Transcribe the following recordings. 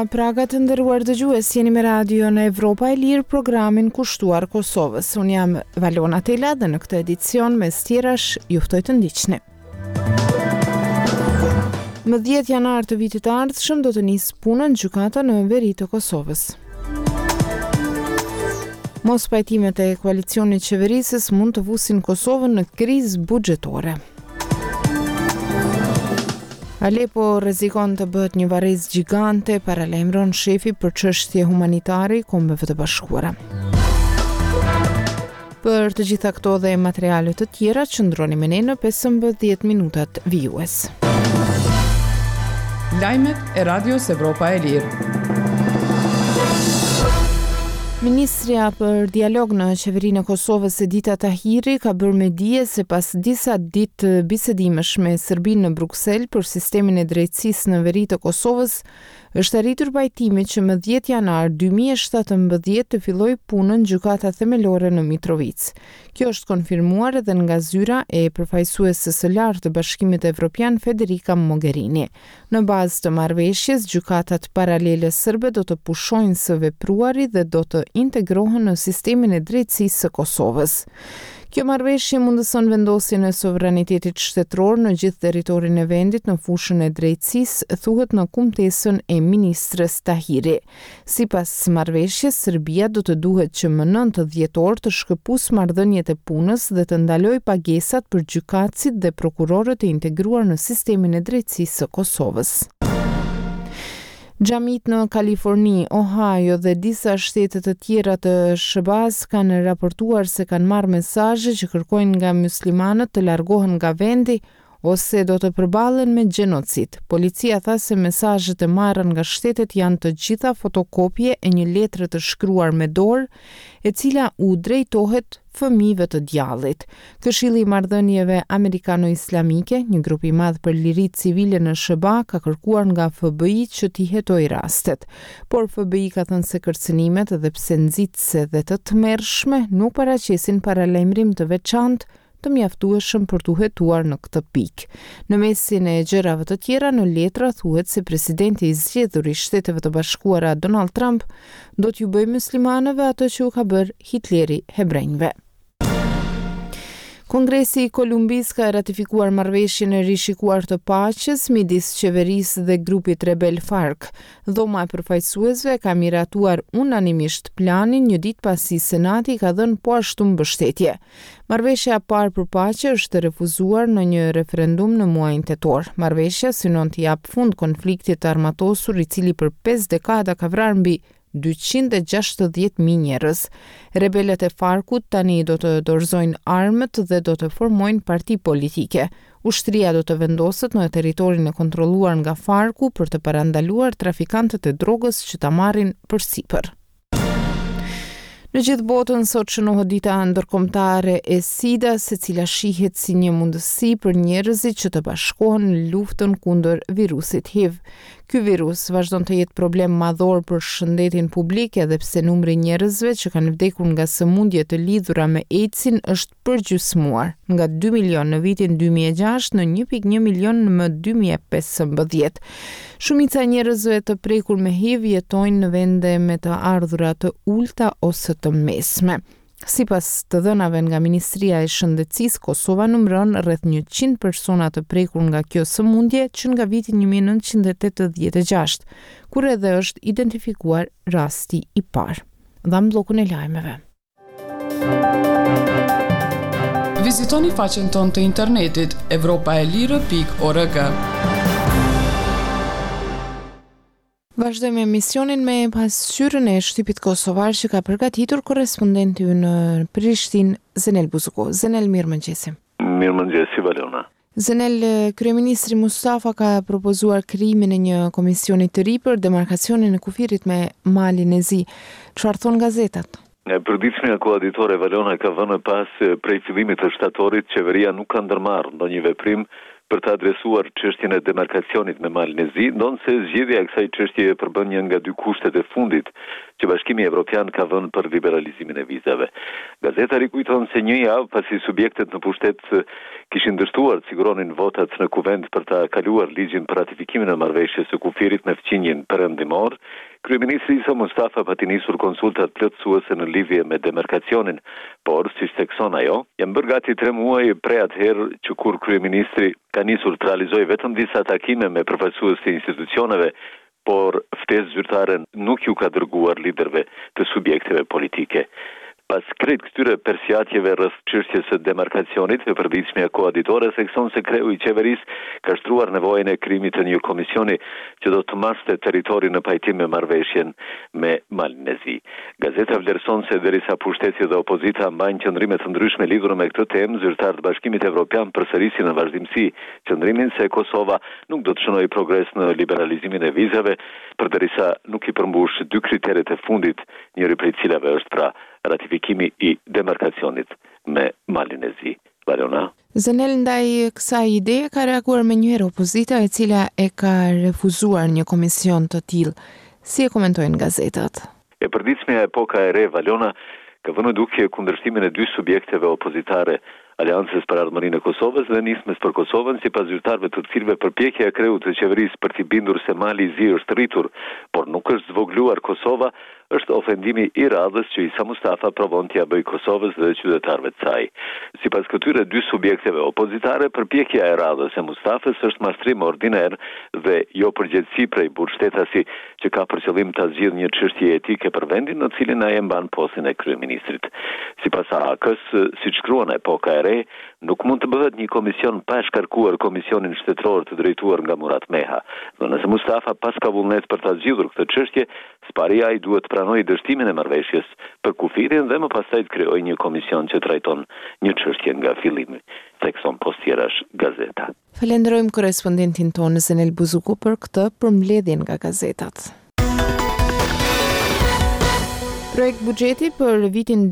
Praga të nderuar dëgjues, jeni me radio në Evropa e Lirë, programin kushtuar Kosovës. Unë jam Valona Tela dhe në këtë edicion me stjerash juftoj të ndiqni. Më 10 janar të vitit të ardhshëm do të nisë punën gjykata në veri të Kosovës. Mos pajtimet e koalicionit qeverisës mund të vusin Kosovën në krizë buxhetore. Alepo rrezikon të bëhet një varrezë gjigante, paralajmëron shefi për çështje humanitare i Kombeve të Bashkuara. Për të gjitha këto dhe materiale të tjera, qëndroni me ne në 15 minutat vijues. Lajmet e Radios Evropa e Lirë. Ministrja për dialog në qeverinë e Kosovës Edita Tahiri ka bërë me dije se pas disa ditë bisedimesh me Serbinë në Bruksel për sistemin e drejtësisë në veri të Kosovës, është arritur pajtimi që më 10 janar 2017 të fillojë punën gjykata themelore në Mitrovic. Kjo është konfirmuar edhe nga zyra e përfaqësuesës së lartë të Bashkimit Evropian Federica Mogherini. Në bazë të marrëveshjes, gjykatat paralele serbe do të pushojnë së vepruari dhe do të integrohen në sistemin e drejtësisë së Kosovës. Kjo marrëveshje mundëson vendosjen e sovranitetit shtetëror në gjithë territorin e vendit në fushën e drejtësisë, thuhet në kumtesën e ministres Tahiri. Sipas marrëveshjes, Serbia do të duhet që më 9 dhjetor të shkëpusë marrëdhëniet e punës dhe të ndalojë pagesat për gjykatësit dhe prokurorët e integruar në sistemin e drejtësisë së Kosovës. Xhamit në Kaliforni, Ohio dhe disa shtete të tjera të SBA-s kanë raportuar se kanë marrë mesazhe që kërkojnë nga myslimanët të largohen nga vendi ose do të përballen me gjenocid. Policia tha se mesazhet e marrë nga shtetet janë të gjitha fotokopje e një letre të shkruar me dorë, e cila u drejtohet fëmijëve të djallit. Këshilli i Marrëdhënieve Amerikano-Islamike, një grup i madh për liri civile në SBA, ka kërkuar nga FBI që t'i hetojë rastet. Por FBI ka thënë se kërcënimet edhe pse nxitëse dhe të tmerrshme nuk paraqesin paralajmërim të veçantë të mjaftueshëm për t'u hetuar në këtë pikë. Në mesin e gjërave të tjera, në letra thuhet se presidenti i zgjedhur i Shteteve të Bashkuara Donald Trump do t'ju bëjë muslimanëve atë që u ka bërë Hitleri hebrejve. Kongresi i Kolumbisë ka ratifikuar marrëveshjen e rishikuar të paqes midis qeverisë dhe grupit rebel FARC. Dhoma e përfaqësuesve ka miratuar unanimisht planin një ditë pasi Senati ka dhënë po ashtu mbështetje. Marrëveshja e parë për paqe është refuzuar në një referendum në muajin tetor. Marrëveshja synon të jap fund konfliktit të armatosur i cili për 5 dekada ka vrarë mbi 260.000 njerëz. Rebelët e FARC-ut tani do të dorëzojnë armët dhe do të formojnë parti politike. Ushtria do të vendoset në territorin e kontrolluar nga FARC-u për të parandaluar trafikantët e drogës që ta marrin përsipër. Në gjithë botën sot shënohet dita ndërkombëtare e SIDA, e cila shihet si një mundësi për njerëzit që të bashkohen në luftën kundër virusit HIV. Ky virus vazhdon të jetë problem madhor për shëndetin publik edhe pse numri i njerëzve që kanë vdekur nga sëmundje të lidhura me AIDS-in është përgjysmuar, nga 2 milion në vitin 2006 në 1.1 milion në 2015. Shumica e njerëzve të prekur me HIV jetojnë në vende me të ardhura të ulta ose të mesme. Sipas të dhënave nga Ministria e Shëndetësisë, Kosova numëron rreth 100 persona të prekur nga kjo sëmundje që nga viti 1986, kur edhe është identifikuar rasti i parë. Dham bllokun e lajmeve. Vizitoni faqen tonë të internetit europaelire.org. Vazhdojmë emisionin me pasqyrën e shtypit kosovar që ka përgatitur korrespondenti në Prishtinë, Zenel Buzuko. Zenel, mirëmëngjesi. Mirëmëngjesi, Valona. Zenel, kryeministri Mustafa ka propozuar krijimin e një komisioni të ri për demarkacionin e kufirit me Malin e Zi. Çfarë thon gazetat? Përditshmja koaditore Valona ka vënë pas prej fillimit të shtatorit, qeveria nuk ka ndërmarrë ndonjë veprim për të adresuar çështjen e demarkacionit me Malin e Zi, ndonse zgjedhja e kësaj çështjeje përbën një nga dy kushtet e fundit që Bashkimi Evropian ka vënë për liberalizimin e vizave. Gazeta rikujton se një javë pasi subjektet në pushtet kishin dështuar të siguronin votat në kuvend për ta kaluar ligjin për ratifikimin e marrëveshjes së kufirit me fqinjen perëndimor, kryeministri Isa Mustafa pati nisur konsultat plotësuese në lidhje me demarkacionin, por siç thekson ajo, janë bërë gati 3 muaj prej atëherë që kur kryeministri ka nisur të realizojë vetëm disa takime me përfaqësues të institucioneve, por ftesë zyrtare nuk ju ka dërguar liderëve të subjekteve politike. Pas krejt këtyre persjatjeve rreth çështjes së demarkacionit, e përditshmja koaditore thekson se kreu i qeverisë ka shtruar nevojën e krijimit të një komisioni që do të marrte territorin në pajtim me marrëveshjen me Malinezi. Gazeta vlerëson se derisa pushteti dhe opozita mbajnë qëndrime të ndryshme lidhur me këtë temë, zyrtarët e Bashkimit Evropian përsërisin në vazhdimsi qëndrimin se Kosova nuk do të shënojë progres në liberalizimin e vizave, përderisa nuk i përmbush 2 kriteret e fundit, njëri prej cilave është pra ratifikimi i demarkacionit me Malinezi. Valeona. Zenel, ndaj kësaj ide ka reaguar me njëherë opozita e cila e ka refuzuar një komision të tillë. Si e komentojnë gazetat? E përditshmja Epoka e Re, Valeona, ka vënë dukje kundërshtimin e 2 subjekteve opozitare, Aleancës për Ardhmërinë e Kosovës dhe Nismës për Kosovën, sipas zyrtarëve të cilëve përpjekja e kreut të qeverisë për t'i bindur se Mali i Zi është rritur, por nuk është zvogluar Kosova, është ofendimi i radhës që Isa Mustafa provon t'ia bëjë Kosovës dhe qytetarëve të saj. Sipas këtyre 2 subjekteve opozitare, përpjekja e radhës e Mustafës është mashtrim ordiner dhe jo përgjegjësi prej burgshtetasë që ka për qëllim ta zgjidhë një çështje etike për vendin në cilin ai e mban postin e kryeministrit. Sipas AK-s, siç shkruan Epoka e Re, nuk mund të bëhet një komision pa shkarkuar Komisionin Shtetëror të drejtuar nga Murat Meha. Dhe nëse Mustafa pas ka vullnet për ta zgjidhur këtë çështje, s'pari ai duhet të pranojë dështimin e marrëveshjes për kufirin dhe më pastaj të krijojë një komision që trajton një çështje nga fillimi, thekson Postjerash gazeta. Falenderojmë korrespondentin tonë Zenel Buzuku për këtë përmbledhjen nga gazetat. Projekt buxheti për vitin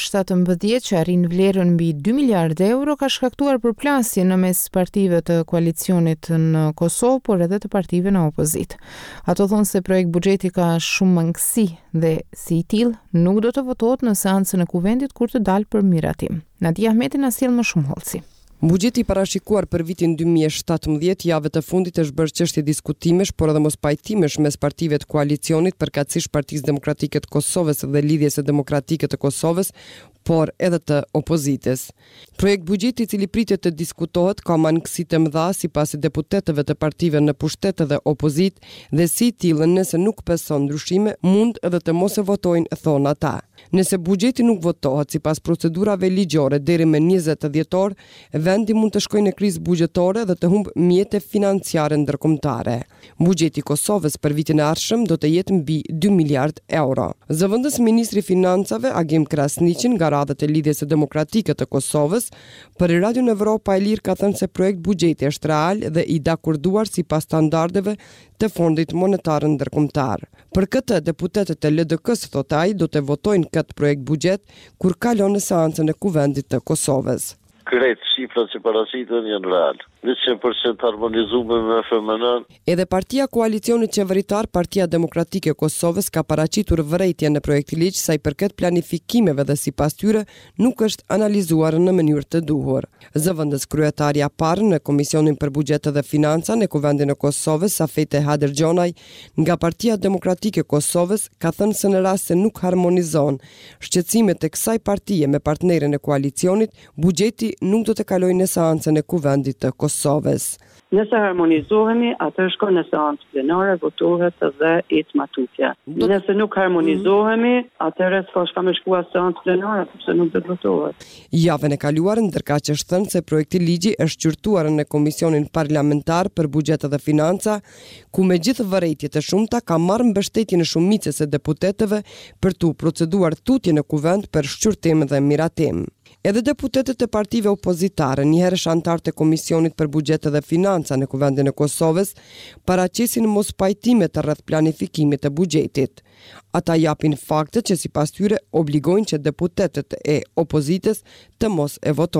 2017 që arrin vlerën mbi 2 miliardë euro ka shkaktuar përplasje në mes partive të koalicionit në Kosovë, por edhe të partive në opozitë. Ato thonë se projekt buxheti ka shumë mangësi dhe si i tillë nuk do të votohet në seancën e kuvendit kur të dalë për miratim. Nadia Ahmeti na sjell më shumë hollësi. Buxheti parashikuar për vitin 2017 javët e fundit është bërë çështje diskutimesh, por edhe mos pajtimesh mes partive të koalicionit, përkatësisht Partisë Demokratike të Kosovës dhe Lidhjes së Demokratike të Kosovës, por edhe të opozitës. Projekt buxheti i cili pritet të diskutohet ka mangësi të mëdha sipas deputetëve të partive në pushtet dhe opozitë dhe si i tillë nëse nuk beson ndryshime mund edhe të mos e votojnë, thonë ata. Nëse buxheti nuk votohet sipas procedurave ligjore deri më 20 dhjetor, vendi mund të shkojë në krizë buxhetore dhe të humbë mjete financiare ndërkombëtare. Buxheti i Kosovës për vitin e ardhshëm do të jetë mbi 2 miliardë euro. Zëvendës ministri i financave Agim Krasniqi nga radhët e Lidhjes së Demokratike të Kosovës për Radion Evropa e Lirë ka thënë se projekt buxheti është real dhe i dakorduar sipas standardeve të Fondit Monetar Ndërkombëtar. Për këtë, deputetët e LDK-s, thotë ai, do të votojnë këtë projekt buxhet kur kalon në seancën e kuvendit të Kosovës. Krejt shifrat që paraqiten janë real. 100% harmonizuar me FMN. Edhe partia koalicionit qeveritar, Partia Demokratike e Kosovës, ka paraqitur vërejtje në projekt ligj sa i përket planifikimeve dhe sipas tyre nuk është analizuar në mënyrë të duhur. Zëvendës kryetaria parë në Komisionin për Buxhet dhe Financa në Kuvendin e Kosovës, Safete Hadergjonaj, nga Partia Demokratike e Kosovës, ka thënë se në rast se nuk harmonizon shqetësimet e kësaj partie me partnerin e koalicionit, buxheti nuk do të kalojë në seancën e Kuvendit të Kosovës. Nëse harmonizohemi, atëherë shkon në seancë plenare, votohet dhe ec matutja. Nëse nuk harmonizohemi, atëherë s'ka më shkuar seancë plenare, sepse nuk do të votohet. Javën e kaluar, ndërkaq është thënë se projekti ligji është qyrtuar në Komisionin Parlamentar për Buxhet dhe Financa, ku me gjithë vërejtjet e shumta ka marrë mbështetjen e shumicës e deputetëve për tu proceduar tutje në kuvend për shqyrtim dhe miratim. Edhe deputetët e partive opozitare, njëherë antarë të Komisionit për Buxhet dhe Financa në Kuvendin e Kosovës, paraqesin mos pajtime të rreth planifikimit të buxhetit. Ata japin fakte që sipas tyre obligojnë që deputetët e opozitës të mos e votojnë.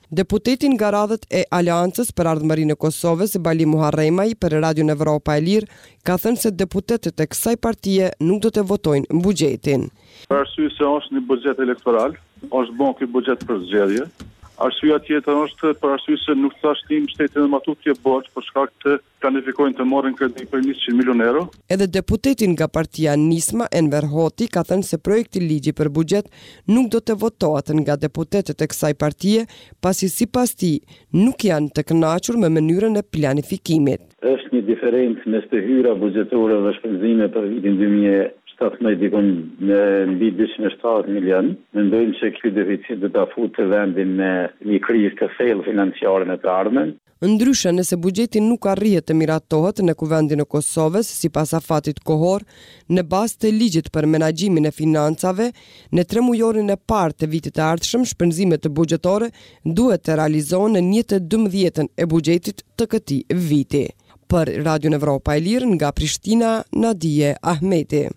Deputeti nga radhët e Aleancës për Ardhmërinë e Kosovës, Bali Muharremaj, për Radion Evropa e Lirë, ka thënë se deputetët e kësaj partie nuk do të votojnë buxhetin. Për arsye se është një buxhet elektoral, është bon ky buxhet për zgjedhje. Arsyeja tjetër është për arsye se nuk thashtim shtetin e matutje borx për shkak të planifikojnë të marrin kredi për 100 milion euro. Edhe deputetin nga partia Nisma, Enver Hoti, ka thënë se projekti ligji për buxhet nuk do të votohet nga deputetët e kësaj partie, pasi sipas tij nuk janë të kënaqur me mënyrën e planifikimit. Është një diferencë mes të hyra buxhetore dhe shpenzime për vitin 2017 dikon në mbi 270 milion. Mendojmë se ky deficit do ta futë vendin në një krizë të thellë financiare në të ardhmen. Ndryshe, nëse buxheti nuk arrihet të miratohet në Kuvendin e Kosovës, sipas afatit kohor, në bazë të ligjit për menaxhimin e financave, në 3 mujorin e parë të vitit të ardhshëm, shpenzimet buxhetore duhet të realizohen në 1/12 e buxhetit të këtij viti. Për Radion Evropa e Lirë nga Prishtina, Nadije Ahmeti.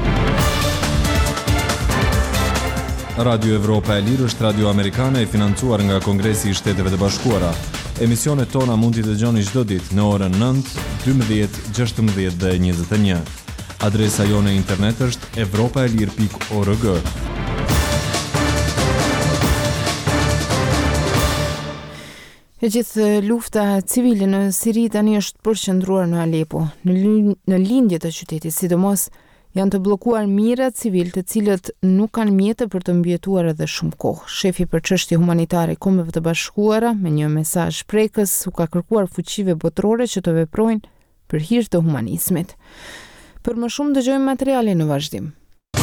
Radio Evropa e Lirë është radio amerikane e financuar nga Kongresi i Shteteve të Bashkuara. Emisionet tona mund t'i dëgjoni çdo ditë në orën 9, 12, 16 dhe 21. Adresa jone e internet është europaelir.org. E gjithë lufta civile në Siri tani është përqendruar në Alepo, në lindje të qytetit, sidomos janë të bllokuar mijëra civil të cilët nuk kanë mjete për të mbijetuar edhe shumë kohë. Shefi për çështje humanitare i Kombeve të Bashkuara, me një mesazh prekës, u ka kërkuar fuqive botërore që të veprojnë për hir të humanizmit. Për më shumë dëgjojmë materiale në vazhdim.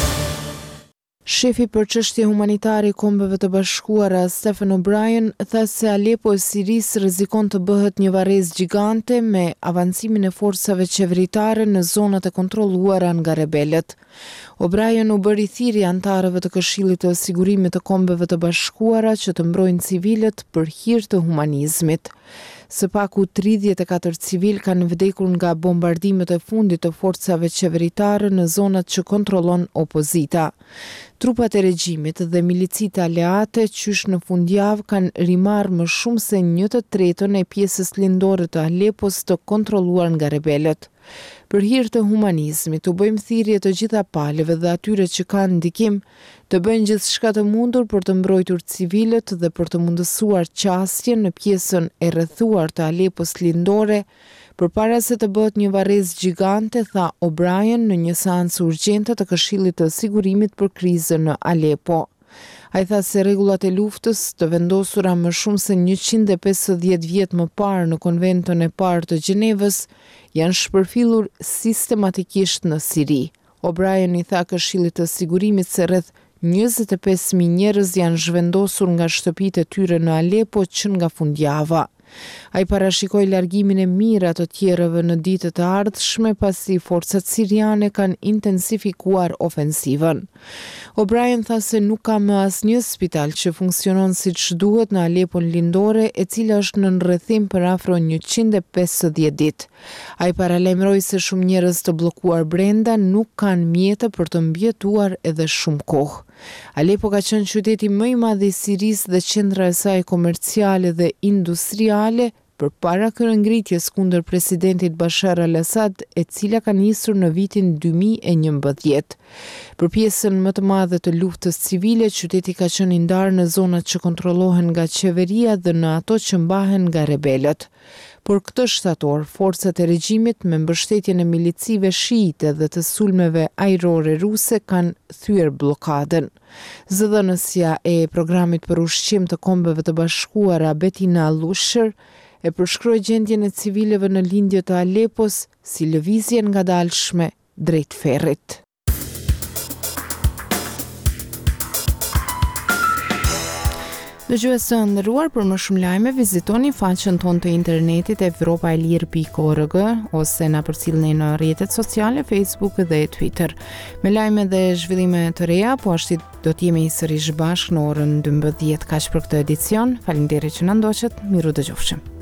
Shefi për çështje humanitare i Kombeve të Bashkuara, Stephen O'Brien, tha se Alepo e Sirisë rrezikon të bëhet një varrezë gjigante me avancimin e forcave qeveritare në zonat e kontrolluara nga rebelët. O'Brien u bëri thirrje anëtarëve të Këshillit të Sigurimit të Kombeve të Bashkuara që të mbrojnë civilët për hir të humanizmit. Së paku 34 civil kanë vdekur nga bombardimet e fundit të forcave qeveritare në zonat që kontrollon opozita. Trupat e regjimit dhe milicit aleate qysh në fundjavë kanë rimarrë më shumë se 1/3 e pjesës lindore të Alepos të kontrolluar nga rebelët. Për hir të humanizmit, u bëjmë thirrje të gjitha palëve dhe atyre që kanë ndikim të bëjnë gjithçka të mundur për të mbrojtur civilët dhe për të mundësuar qasjen në pjesën e rrethuar të Alepos lindore, përpara se të bëhet një varrezë gjigante, tha O'Brien në një seancë urgjente të Këshillit të Sigurimit për krizën në Alepo. Ai tha se rregullat e luftës, të vendosura më shumë se 150 vjet më parë në konventon e parë të Gjenevës, janë shpërfillur sistematikisht në Siri. O'Brien i tha Këshillit të Sigurimit se rreth 25.000 njerëz janë zhvendosur nga shtëpitë e tyre në Alepo që nga fundjava. Ai parashikoi largimin e mijëra të tjerëve në ditët e ardhshme pasi forcat siriane kanë intensifikuar ofensivën. O'Brien tha se nuk ka më asnjë spital që funksionon siç duhet në Alepon lindore, e cila është në rrethim për afro 150 ditë. Ai paralajmëroi se shumë njerëz të bllokuar brenda nuk kanë mjete për të mbijetuar edhe shumë kohë. Alepo ka qenë qyteti më i madh i Sirisë dhe qendra e saj komerciale dhe industriale përpara kryengritjes kundër presidentit Bashar al-Assad, e cila ka nisur në vitin 2011. Për pjesën më të madhe të luftës civile, qyteti ka qenë i ndarë në zonat që kontrollohen nga qeveria dhe në ato që mbahen nga rebelët. Por këtë shtator, forcat e regjimit me mbështetjen e milicive shiite dhe të sulmeve ajrore ruse kanë thyer bllokadën. Zëdhënësja e programit për ushqim të Kombeve të Bashkuara, Bettina Lusher, e përshkroi gjendjen e civileve në lindje të Alepos si lëvizje ngadalshme drejt ferrit. Dëgjues të nderuar, për më shumë lajme vizitoni faqen tonë të internetit europaelir.org ose na përcjellni në rrjetet sociale Facebook dhe Twitter. Me lajme dhe zhvillime të reja, po ashtu do të jemi sërish bashkë në orën 12. Kaq për këtë edicion. Faleminderit që na ndoqët. Miru dëgjofshim.